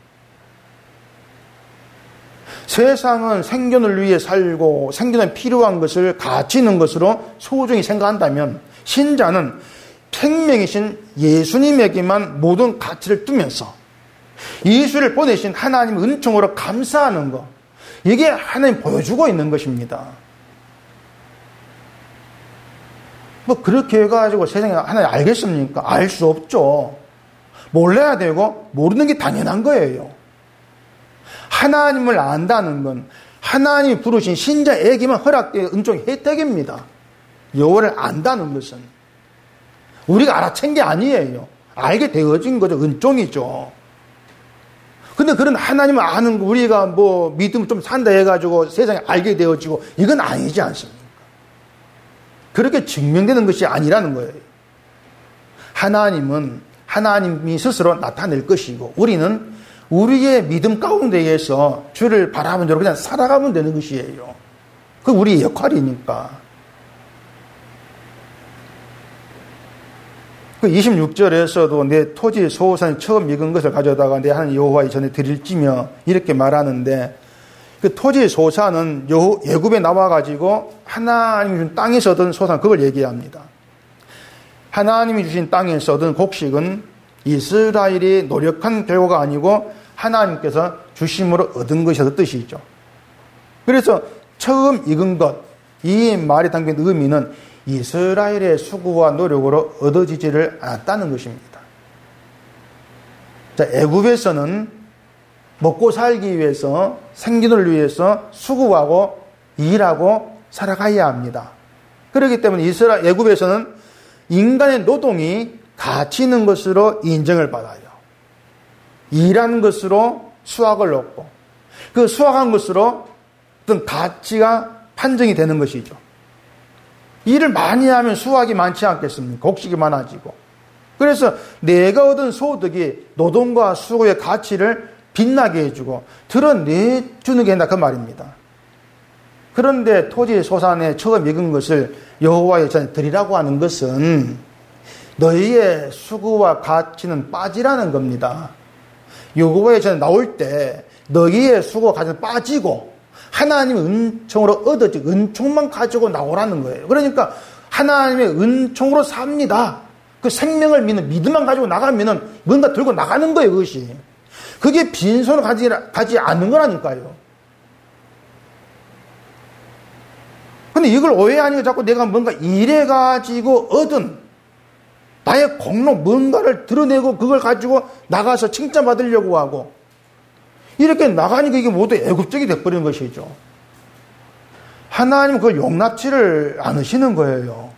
세상은 생존을 위해 살고 생존에 필요한 것을 가치는 것으로 소중히 생각한다면 신자는 생명이신 예수님에게만 모든 가치를 두면서 예수를 보내신 하나님의 은총으로 감사하는 것, 이게 하나님 보여주고 있는 것입니다. 뭐 그렇게 해가지고 세상에 하나님 알겠습니까? 알 수 없죠. 몰라야 되고 모르는 게 당연한 거예요. 하나님을 안다는 건 하나님이 부르신 신자에게만 허락된 은총의 혜택입니다. 여호와를 안다는 것은 우리가 알아챈 게 아니에요. 알게 되어진 거죠. 은총이죠. 근데 그런 하나님을 아는 거 우리가 뭐 믿음 좀 산다 해가지고 세상에 알게 되어지고 이건 아니지 않습니까? 그렇게 증명되는 것이 아니라는 거예요. 하나님은 하나님이 스스로 나타낼 것이고 우리는 우리의 믿음 가운데에서 주를 바라본 대로 그냥 살아가면 되는 것이에요. 그 우리의 역할이니까. 그 이십육 절에서도 내 토지 소산이 처음 익은 것을 가져다가 내 하나님 여호와의 전에 드릴지며 이렇게 말하는데 그 토지 소산은 여호, 애굽에 나와가지고 하나님이 준 땅에서 얻은 소산 그걸 얘기합니다. 하나님이 주신 땅에서 얻은 곡식은 이스라엘이 노력한 결과가 아니고 하나님께서 주심으로 얻은 것이라는 뜻이죠. 그래서 처음 익은 것, 이 말에 담긴 의미는 이스라엘의 수고와 노력으로 얻어지지를 않았다는 것입니다. 자, 애굽에서는 먹고 살기 위해서 생존을 위해서 수고하고 일하고 살아가야 합니다. 그렇기 때문에 이스라엘 애굽에서는 인간의 노동이 가치 있는 것으로 인정을 받아요. 일하는 것으로 수확을 얻고 그 수확한 것으로 어떤 가치가 판정이 되는 것이죠. 일을 많이 하면 수확이 많지 않겠습니까? 곡식이 많아지고. 그래서 내가 얻은 소득이 노동과 수고의 가치를 빛나게 해주고 드러내주는 게 아니라 그 말입니다. 그런데 토지 소산에 처음 익은 것을 여호와의 전에 드리라고 하는 것은 너희의 수고와 가치는 빠지라는 겁니다. 여호와의 전에 나올 때 너희의 수고와 가치는 빠지고 하나님의 은총으로 얻어지 은총만 가지고 나오라는 거예요. 그러니까 하나님의 은총으로 삽니다. 그 생명을 믿는 믿음만 가지고 나가면은 뭔가 들고 나가는 거예요. 그것이. 그게 빈손을 가지, 가지 않는 거라니까요. 근데 이걸 오해하니까 자꾸 내가 뭔가 일해가지고 얻은 나의 공로 뭔가를 드러내고 그걸 가지고 나가서 칭찬받으려고 하고 이렇게 나가니까 이게 모두 애굽적이 돼버리는 것이죠. 하나님은 그걸 용납치를 않으시는 거예요.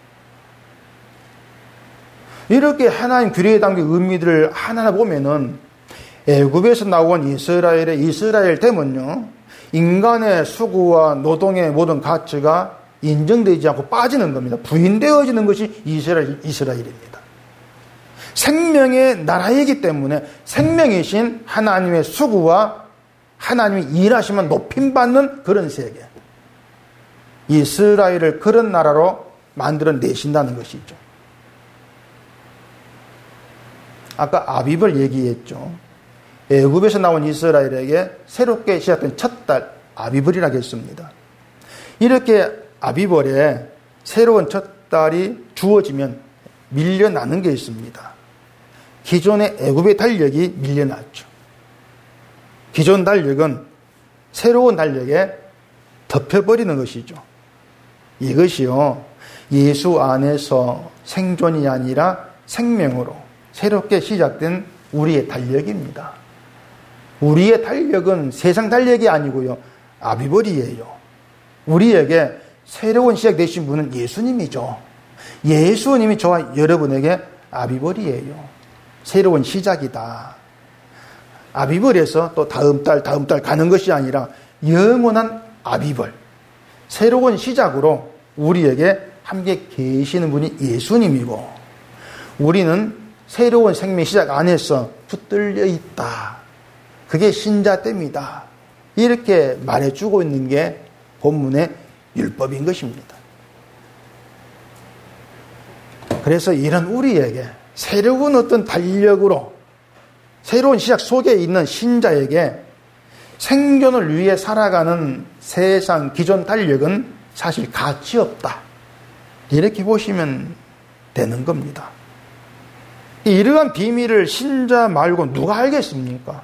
이렇게 하나님 규례에 담긴 의미들을 하나하나 보면은 애굽에서 나온 이스라엘의 이스라엘됨은요, 인간의 수고와 노동의 모든 가치가 인정되지 않고 빠지는 겁니다. 부인되어지는 것이 이스라엘, 이스라엘입니다. 생명의 나라이기 때문에 생명이신 하나님의 수고와 하나님이 일하시면 높임받는 그런 세계. 이스라엘을 그런 나라로 만들어내신다는 것이죠. 아까 아비벌 얘기했죠. 애굽에서 나온 이스라엘에게 새롭게 시작된 첫 달 아비벌이라고 했습니다. 이렇게 아비벌에 새로운 첫 달이 주어지면 밀려나는 게 있습니다. 기존의 애굽의 달력이 밀려났죠. 기존 달력은 새로운 달력에 덮여버리는 것이죠. 이것이요, 예수 안에서 생존이 아니라 생명으로 새롭게 시작된 우리의 달력입니다. 우리의 달력은 세상 달력이 아니고요, 아비벌이에요. 우리에게 새로운 시작 되신 분은 예수님이죠. 예수님이 저와 여러분에게 아비벌이에요. 새로운 시작이다. 아비벌에서 또 다음 달 다음 달 가는 것이 아니라 영원한 아비벌, 새로운 시작으로 우리에게 함께 계시는 분이 예수님이고 우리는 새로운 생명 시작 안에서 붙들려 있다. 그게 신자됨이다. 이렇게 말해주고 있는 게 본문의 율법인 것입니다. 그래서 이런 우리에게 새로운 어떤 달력으로 새로운 시작 속에 있는 신자에게 생존을 위해 살아가는 세상 기존 달력은 사실 가치 없다. 이렇게 보시면 되는 겁니다. 이러한 비밀을 신자 말고 누가 알겠습니까?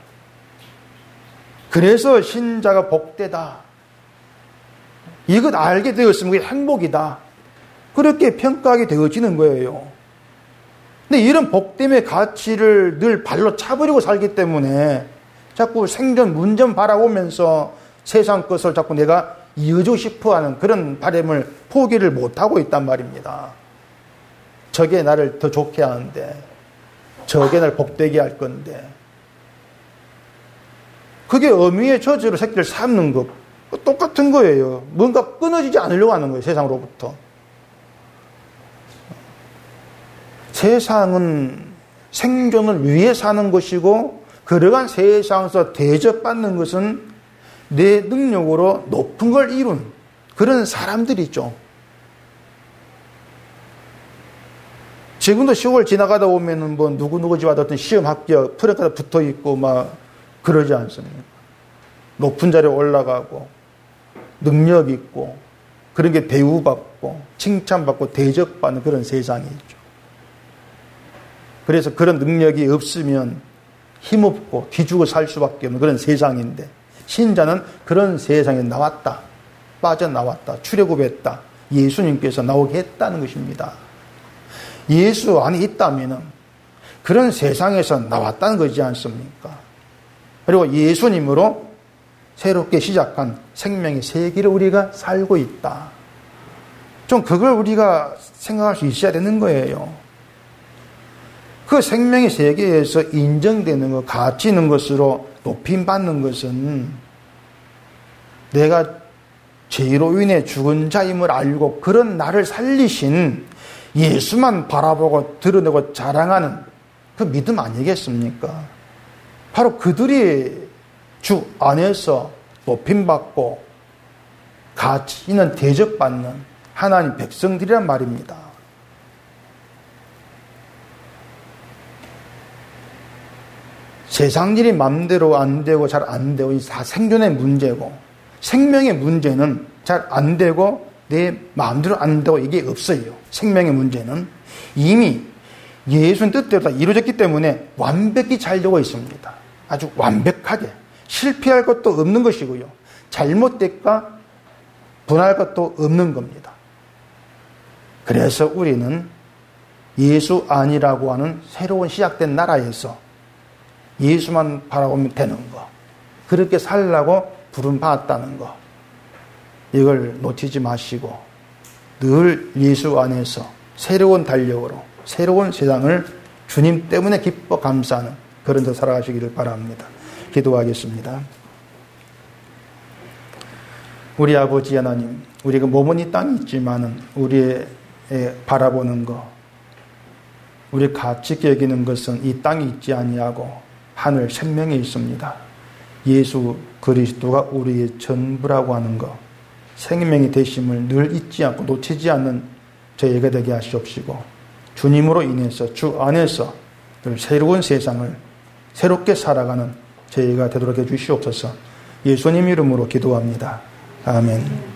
그래서 신자가 복되다. 이것 알게 되었으면 그게 행복이다. 그렇게 평가하게 되어지는 거예요. 근데 이런 복됨의 가치를 늘 발로 차버리고 살기 때문에 자꾸 생존 문전 바라보면서 세상 것을 자꾸 내가 이어주고 싶어하는 그런 바람을 포기를 못하고 있단 말입니다. 저게 나를 더 좋게 하는데, 저게 나를 복되게 할 건데, 그게 어미의 저주로 새끼를 삼는 것 똑같은 거예요. 뭔가 끊어지지 않으려고 하는 거예요. 세상으로부터. 세상은 생존을 위해 사는 것이고 그러한 세상에서 대접받는 것은 내 능력으로 높은 걸 이룬 그런 사람들이죠. 지금도 시골 지나가다 보면은 뭐 누구누구 집 어떤 시험 합격 프레카드 붙어 있고 막 그러지 않습니까? 높은 자리에 올라가고 능력 있고 그런 게 대우받고 칭찬받고 대접받는 그런 세상이 있죠. 그래서 그런 능력이 없으면 힘없고 기죽어 살 수밖에 없는 그런 세상인데 신자는 그런 세상에 나왔다. 빠져나왔다. 출애굽했다. 예수님께서 나오게 했다는 것입니다. 예수 안에 있다면 그런 세상에서 나왔다는 거지 않습니까? 그리고 예수님으로 새롭게 시작한 생명의 세계를 우리가 살고 있다. 좀 그걸 우리가 생각할 수 있어야 되는 거예요. 그 생명의 세계에서 인정되는 것, 가치 있는 것으로 높임받는 것은 내가 죄로 인해 죽은 자임을 알고 그런 나를 살리신 예수만 바라보고 드러내고 자랑하는 그 믿음 아니겠습니까? 바로 그들이 주 안에서 높임받고 가치 있는 대접받는 하나님 백성들이란 말입니다. 세상 일이 마음대로 안 되고 잘 안 되고 다 생존의 문제고 생명의 문제는 잘 안 되고 내 마음대로 안 되고 이게 없어요. 생명의 문제는 이미 예수님 뜻대로 다 이루어졌기 때문에 완벽히 잘 되고 있습니다. 아주 완벽하게 실패할 것도 없는 것이고요. 잘못될까 분할 것도 없는 겁니다. 그래서 우리는 예수 아니라고 하는 새로운 시작된 나라에서 예수만 바라보면 되는 거, 그렇게 살라고 부름받았다는 거, 이걸 놓치지 마시고 늘 예수 안에서 새로운 달력으로 새로운 세상을 주님 때문에 기뻐 감사하는 그런 데 살아가시기를 바랍니다. 기도하겠습니다. 우리 아버지 하나님, 우리가 몸은 이 땅에 있지만은 우리의 바라보는 거, 우리 가치 있게 여기는 것은 이 땅에 있지 아니하고 하늘 생명에 있습니다. 예수 그리스도가 우리의 전부라고 하는 것, 생명이 되심을 늘 잊지 않고 놓치지 않는 저희가 되게 하시옵시고 주님으로 인해서 주 안에서 늘 새로운 세상을 새롭게 살아가는 저희가 되도록 해주시옵소서. 예수님 이름으로 기도합니다. 아멘.